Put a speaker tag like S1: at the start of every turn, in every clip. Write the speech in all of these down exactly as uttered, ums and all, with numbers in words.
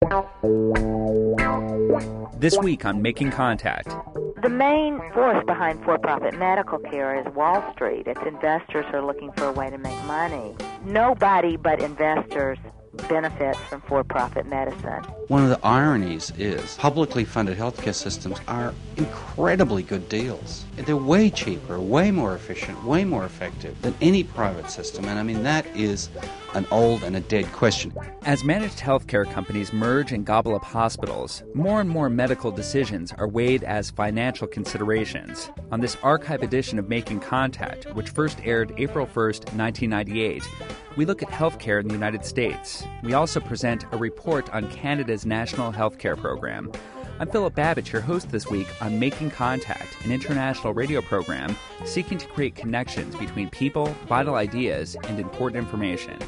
S1: This week on Making Contact.
S2: The main force behind for-profit medical care is Wall Street. It's investors who are looking for a way to make money. Nobody but investors benefits from for-profit medicine.
S3: One of the ironies is publicly funded healthcare systems are incredibly good deals. They're way cheaper, way more efficient, way more effective than any private system. And I mean, that is an old and a dead question.
S1: As managed healthcare companies merge and gobble up hospitals, more and more medical decisions are weighed as financial considerations. On this archive edition of Making Contact, which first aired April first, nineteen ninety-eight, we look at healthcare in the United States. We also present a report on Canada's National Healthcare Program. I'm Philip Babich, your host this week on Making Contact, an international radio program seeking to create connections between people, vital ideas, and important information.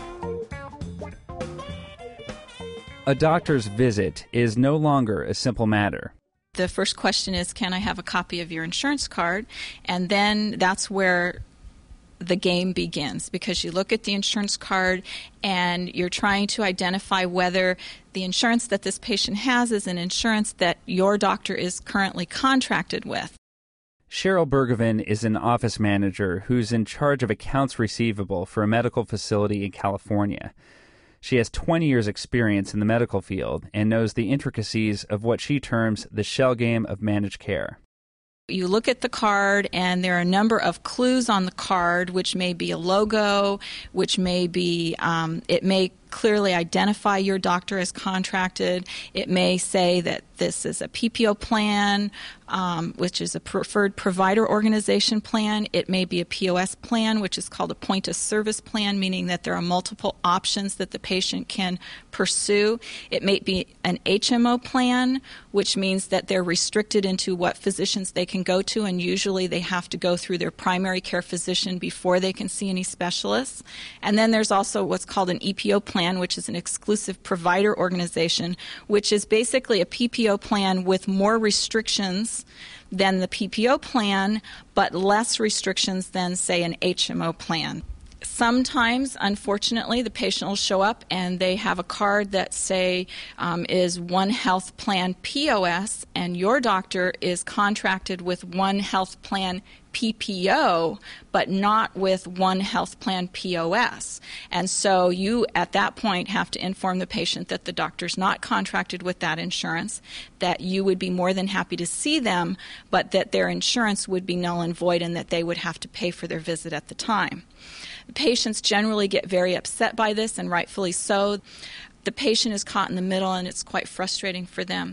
S1: A doctor's visit is no longer a simple matter.
S4: The first question is, can I have a copy of your insurance card? And then that's where the game begins, because you look at the insurance card and you're trying to identify whether the insurance that this patient has is an insurance that your doctor is currently contracted with.
S1: Cheryl Bergevin is an office manager who's in charge of accounts receivable for a medical facility in California. She has twenty years' experience in the medical field and knows the intricacies of what she terms the shell game of managed care.
S4: You look at the card, and there are a number of clues on the card, which may be a logo, which may be, um, it may clearly identify your doctor as contracted. It may say that this is a P P O plan, um, which is a preferred provider organization plan. It may be a P O S plan, which is called a point of service plan, meaning that there are multiple options that the patient can pursue. It may be an H M O plan, which means that they're restricted into what physicians they can go to, and usually they have to go through their primary care physician before they can see any specialists. And then there's also what's called an E P O plan, which is an exclusive provider organization, which is basically a P P O plan with more restrictions than the P P O plan, but less restrictions than, say, an H M O plan. Sometimes, unfortunately, the patient will show up and they have a card that, say, um, is One Health Plan P O S, and your doctor is contracted with One Health Plan P P O, but not with One Health Plan P O S. And so you, at that point, have to inform the patient that the doctor's not contracted with that insurance, that you would be more than happy to see them, but that their insurance would be null and void and that they would have to pay for their visit at the time. The patients generally get very upset by this, and rightfully so. The patient is caught in the middle, and it's quite frustrating for them.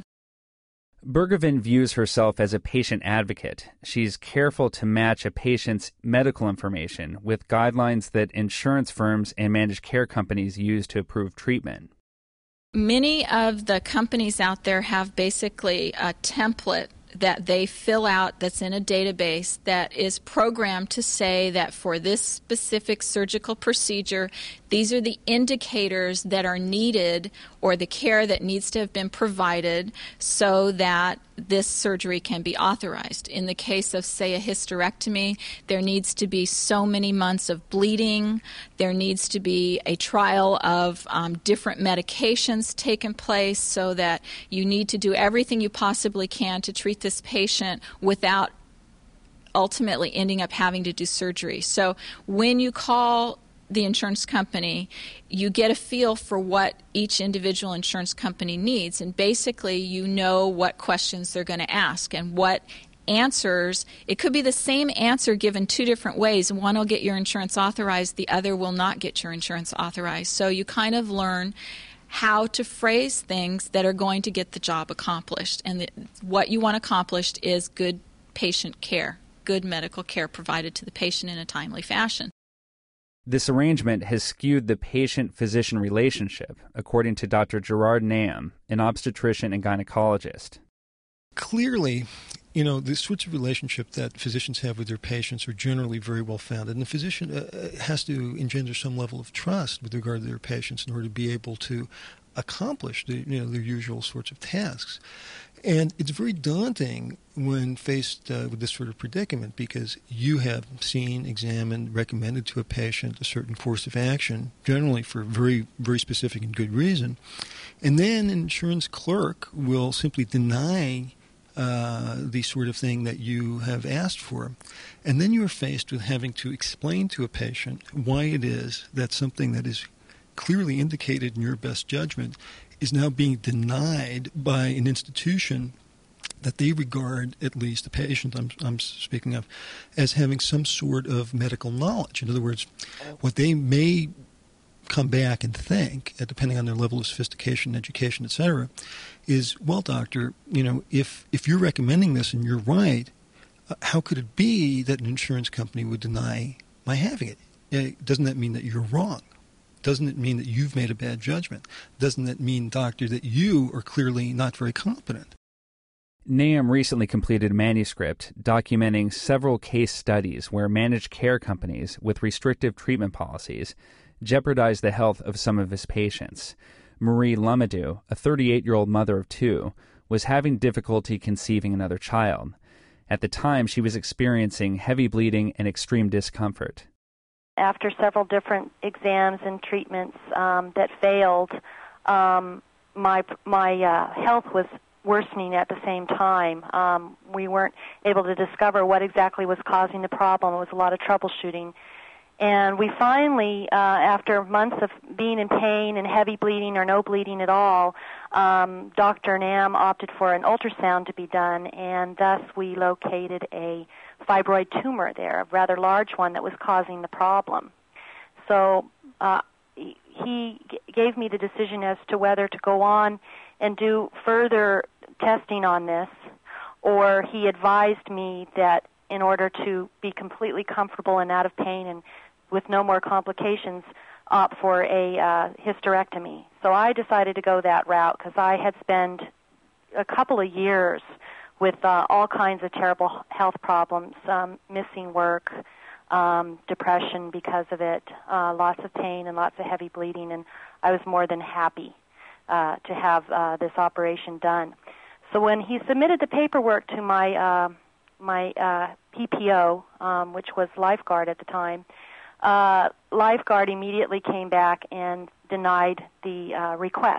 S1: Bergevin views herself as a patient advocate. She's careful to match a patient's medical information with guidelines that insurance firms and managed care companies use to approve treatment.
S4: Many of the companies out there have basically a template that they fill out that's in a database that is programmed to say that for this specific surgical procedure, these are the indicators that are needed or the care that needs to have been provided so that this surgery can be authorized. In the case of, say, a hysterectomy, there needs to be so many months of bleeding. There needs to be a trial of um, different medications taken place so that you need to do everything you possibly can to treat this patient without ultimately ending up having to do surgery. So when you call the insurance company, you get a feel for what each individual insurance company needs, and basically you know what questions they're going to ask and what answers. It could be the same answer given two different ways. One will get your insurance authorized, the other will not get your insurance authorized. So you kind of learn how to phrase things that are going to get the job accomplished, and the, what you want accomplished is good patient care, good medical care provided to the patient in a timely fashion.
S1: This arrangement has skewed the patient-physician relationship, according to Doctor Gerard Nam, an obstetrician and gynecologist.
S5: Clearly, you know, the sorts of relationship that physicians have with their patients are generally very well founded, and the physician uh, has to engender some level of trust with regard to their patients in order to be able to accomplish the, you know, their usual sorts of tasks. And it's very daunting when faced uh, with this sort of predicament, because you have seen, examined, recommended to a patient a certain course of action, generally for very, very specific and good reason, and then an insurance clerk will simply deny uh, the sort of thing that you have asked for. And then you're faced with having to explain to a patient why it is that something that is clearly indicated in your best judgment is now being denied by an institution that they regard, at least the patient I'm, I'm speaking of, as having some sort of medical knowledge. In other words, what they may come back and think, uh, depending on their level of sophistication, education, et cetera, is, well, doctor, you know, if, if you're recommending this and you're right, uh, how could it be that an insurance company would deny my having it? Uh, doesn't that mean that you're wrong? Doesn't it mean that you've made a bad judgment? Doesn't it mean, doctor, that you are clearly not very competent?
S1: Nahum recently completed a manuscript documenting several case studies where managed care companies with restrictive treatment policies jeopardized the health of some of his patients. Marie Lamadou, a thirty-eight-year-old mother of two, was having difficulty conceiving another child. At the time, she was experiencing heavy bleeding and extreme discomfort.
S6: After several different exams and treatments um, that failed, um, my my uh, health was worsening at the same time. Um, we weren't able to discover what exactly was causing the problem. It was a lot of troubleshooting. And we finally, uh, after months of being in pain and heavy bleeding or no bleeding at all, um, Doctor Nam opted for an ultrasound to be done, and thus we located a fibroid tumor there, a rather large one that was causing the problem. So uh, he g- gave me the decision as to whether to go on and do further testing on this, or he advised me that in order to be completely comfortable and out of pain and with no more complications, opt for a uh, hysterectomy. So I decided to go that route because I had spent a couple of years with uh, all kinds of terrible health problems, um, missing work, um, depression because of it, uh, lots of pain and lots of heavy bleeding, and I was more than happy uh, to have uh, this operation done. So when he submitted the paperwork to my uh, my uh, P P O, um, which was Lifeguard at the time, uh, Lifeguard immediately came back and denied the uh, request,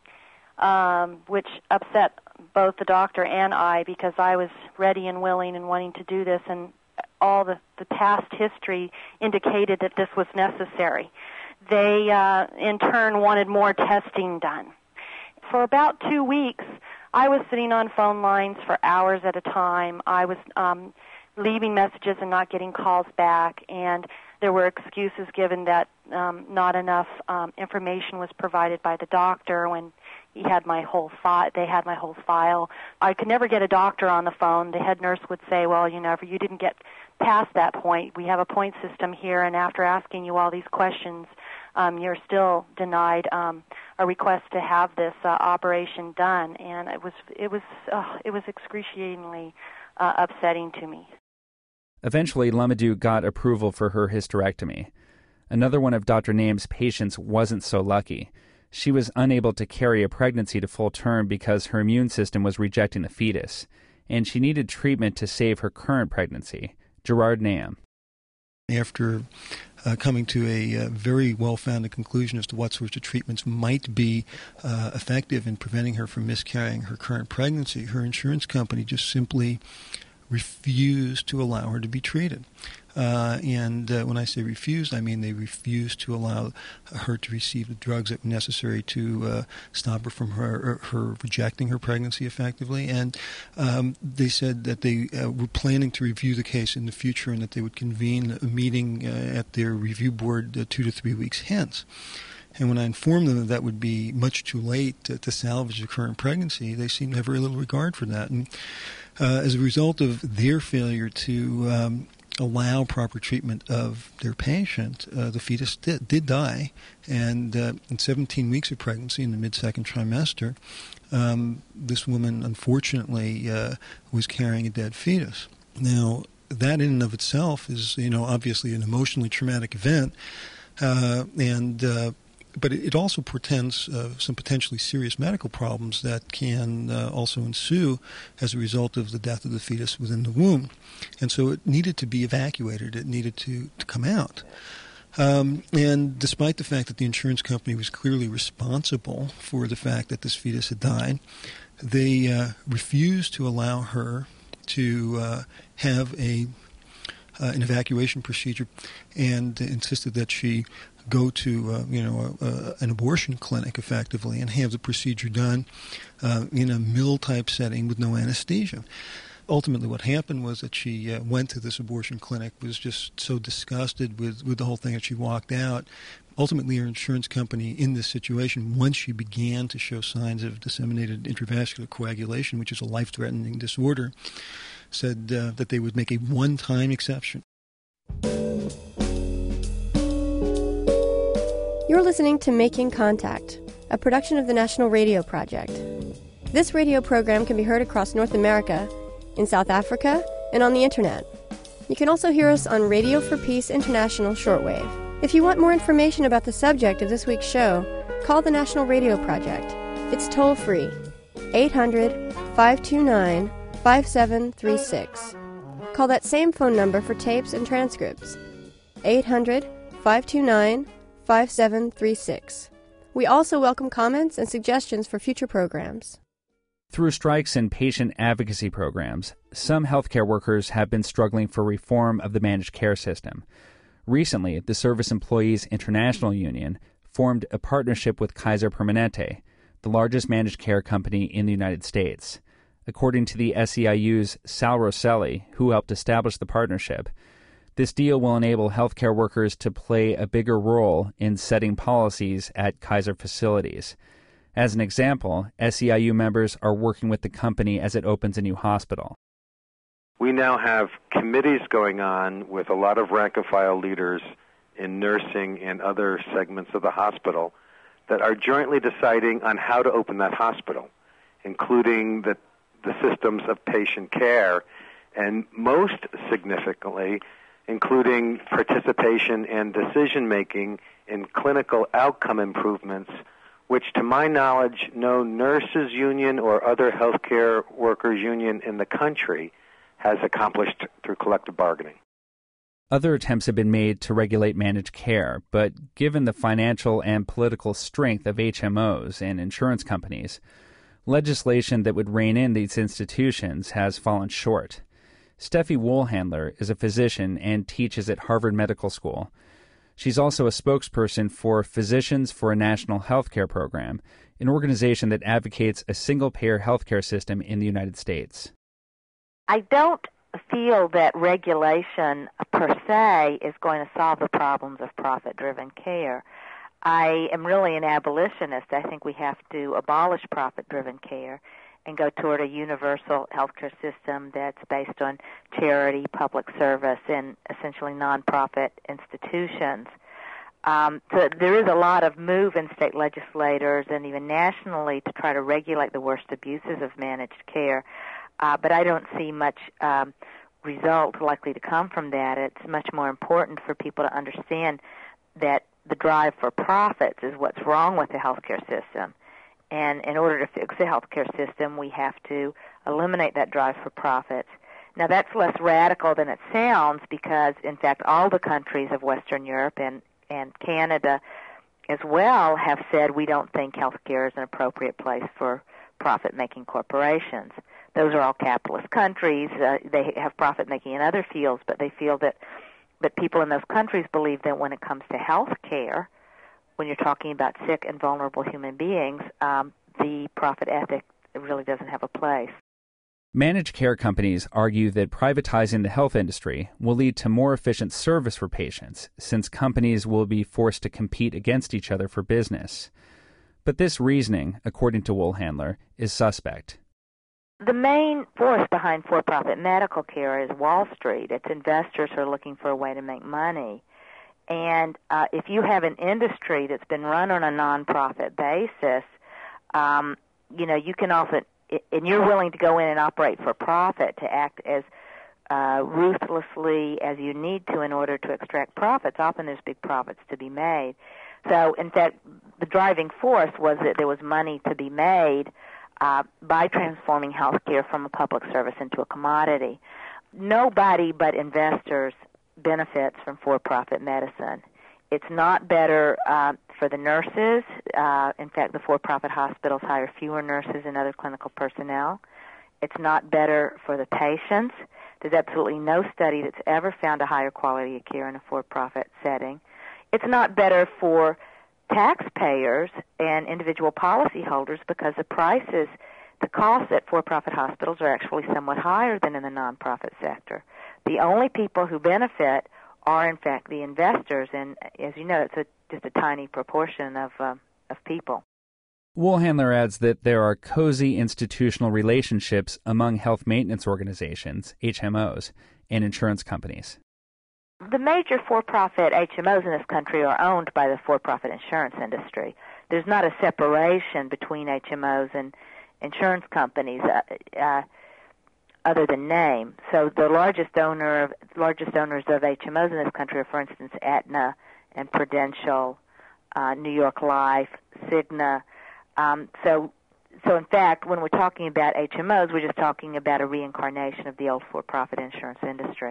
S6: um, which upset both the doctor and I because I was ready and willing and wanting to do this, and all the, the past history indicated that this was necessary. They, uh, in turn, wanted more testing done. For about two weeks, I was sitting on phone lines for hours at a time. I was um, leaving messages and not getting calls back, and there were excuses given that um, not enough um, information was provided by the doctor when he had my whole file. They had my whole file. I could never get a doctor on the phone. The head nurse would say, "Well, you know, if you didn't get past that point, we have a point system here, and after asking you all these questions, um, you're still denied um, a request to have this uh, operation done." And it was it was uh, it was excruciatingly uh, upsetting to me.
S1: Eventually, Lamadou got approval for her hysterectomy. Another one of Doctor Nahum's patients wasn't so lucky. She was unable to carry a pregnancy to full term because her immune system was rejecting the fetus, and she needed treatment to save her current pregnancy. Gerard Nahum.
S5: After uh, coming to a uh, very well-founded conclusion as to what sorts of treatments might be uh, effective in preventing her from miscarrying her current pregnancy, her insurance company just simply refused to allow her to be treated. Uh, and uh, when I say refused, I mean they refused to allow her to receive the drugs that were necessary to uh, stop her from her, her rejecting her pregnancy effectively. And um, they said that they uh, were planning to review the case in the future and that they would convene a meeting uh, at their review board uh, two to three weeks hence. And when I informed them that that would be much too late to, to salvage the current pregnancy, they seemed to have very little regard for that. And uh, as a result of their failure to um, allow proper treatment of their patient, uh, the fetus did, did die. And uh, in seventeen weeks of pregnancy, in the mid-second trimester, um, this woman, unfortunately, uh, was carrying a dead fetus. Now, that in and of itself is, you know, obviously an emotionally traumatic event. Uh, and... Uh, but it also portends uh, some potentially serious medical problems that can uh, also ensue as a result of the death of the fetus within the womb. And so it needed to be evacuated. It needed to, to come out. Um, and despite the fact that the insurance company was clearly responsible for the fact that this fetus had died, they uh, refused to allow her to uh, have a uh, an evacuation procedure, and insisted that she go to uh, you know a, a, an abortion clinic effectively and have the procedure done uh, in a mill type setting with no anesthesia. Ultimately, what happened was that she uh, went to this abortion clinic, was just so disgusted with, with the whole thing that she walked out. Ultimately, her insurance company in this situation, once she began to show signs of disseminated intravascular coagulation, which is a life-threatening disorder, said uh, that they would make a one-time exception.
S7: You're listening to Making Contact, a production of the National Radio Project. This radio program can be heard across North America, in South Africa, and on the Internet. You can also hear us on Radio for Peace International shortwave. If you want more information about the subject of this week's show, call the National Radio Project. It's toll-free, eight hundred, five two nine, five seven three six. Call that same phone number for tapes and transcripts, eight hundred, five two nine, five seven three six. We also welcome comments and suggestions for future programs.
S1: Through strikes and patient advocacy programs, some healthcare workers have been struggling for reform of the managed care system. Recently, the Service Employees International Union formed a partnership with Kaiser Permanente, the largest managed care company in the United States. According to the S E I U's Sal Rosselli, who helped establish the partnership, this deal will enable healthcare workers to play a bigger role in setting policies at Kaiser facilities. As an example, S E I U members are working with the company as it opens a new hospital.
S8: We now have committees going on with a lot of rank-and-file leaders in nursing and other segments of the hospital that are jointly deciding on how to open that hospital, including the, the systems of patient care, and most significantly, including participation and decision-making in clinical outcome improvements, which, to my knowledge, no nurses union or other healthcare workers union in the country has accomplished through collective bargaining.
S1: Other attempts have been made to regulate managed care, but given the financial and political strength of H M Os and insurance companies, legislation that would rein in these institutions has fallen short. Steffi Wohlhandler is a physician and teaches at Harvard Medical School. She's also a spokesperson for Physicians for a National Healthcare Program, an organization that advocates a single-payer healthcare system in the United States.
S2: I don't feel that regulation per se is going to solve the problems of profit-driven care. I am really an abolitionist. I think we have to abolish profit-driven care and go toward a universal healthcare system that's based on charity, public service, and essentially nonprofit institutions. Um, so there is a lot of move in state legislators and even nationally to try to regulate the worst abuses of managed care, uh, but I don't see much um, result likely to come from that. It's much more important for people to understand that the drive for profits is what's wrong with the healthcare system. And in order to fix the healthcare system, we have to eliminate that drive for profits. Now, that's less radical than it sounds because, in fact, all the countries of Western Europe and, and Canada as well have said we don't think healthcare is an appropriate place for profit-making corporations. Those are all capitalist countries. Uh, they have profit-making in other fields, but they feel that, that people in those countries believe that when it comes to health care, when you're talking about sick and vulnerable human beings, um, the profit ethic really doesn't have a place.
S1: Managed care companies argue that privatizing the health industry will lead to more efficient service for patients, since companies will be forced to compete against each other for business. But this reasoning, according to Wohlhandler, is suspect.
S2: The main force behind for-profit medical care is Wall Street. It's investors who are looking for a way to make money. And uh, if you have an industry that's been run on a nonprofit basis, um, you know, you can often, and you're willing to go in and operate for profit, to act as uh, ruthlessly as you need to in order to extract profits. Often there's big profits to be made. So, in fact, the driving force was that there was money to be made uh, by transforming healthcare from a public service into a commodity. Nobody but investors benefits from for-profit medicine. It's not better uh, for the nurses. Uh, in fact, the for-profit hospitals hire fewer nurses and other clinical personnel. It's not better for the patients. There's absolutely no study that's ever found a higher quality of care in a for-profit setting. It's not better for taxpayers and individual policyholders because the prices, the costs at for-profit hospitals are actually somewhat higher than in the nonprofit sector. The only people who benefit are, in fact, the investors, and as you know, it's a, just a tiny proportion of uh, of people.
S1: Woolhandler adds that there are cozy institutional relationships among health maintenance organizations, H M Os, and insurance companies.
S2: The major for-profit H M Os in this country are owned by the for-profit insurance industry. There's not a separation between H M Os and insurance companies uh, uh, other than name. So the largest owner of largest owners of H M Os in this country are, for instance, Aetna and Prudential, uh, New York Life, Cigna. Um, so, so in fact, when we're talking about H M Os, we're just talking about a reincarnation of the old for-profit insurance industry.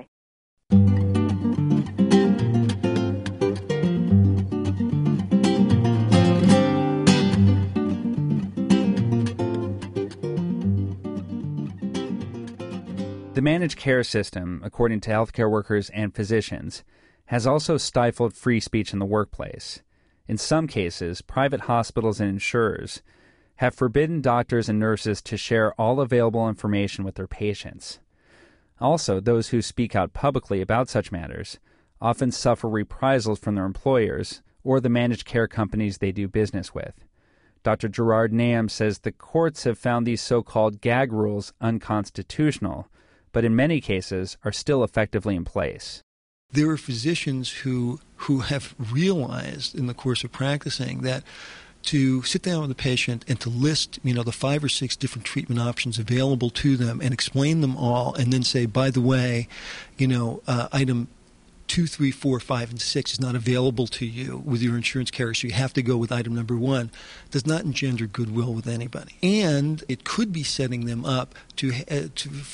S1: The managed care system, according to healthcare workers and physicians, has also stifled free speech in the workplace. In some cases, private hospitals and insurers have forbidden doctors and nurses to share all available information with their patients. Also, those who speak out publicly about such matters often suffer reprisals from their employers or the managed care companies they do business with. Doctor Gerard Nahum says the courts have found these so-called gag rules unconstitutional, but in many cases are still effectively in place.
S5: There are physicians who who have realized in the course of practicing that to sit down with a patient and to list, you know, the five or six different treatment options available to them and explain them all, and then say, by the way, you know, uh, item two, three, four, five, and six is not available to you with your insurance carrier, so you have to go with item number one, does not engender goodwill with anybody. And it could be setting them up to, uh, to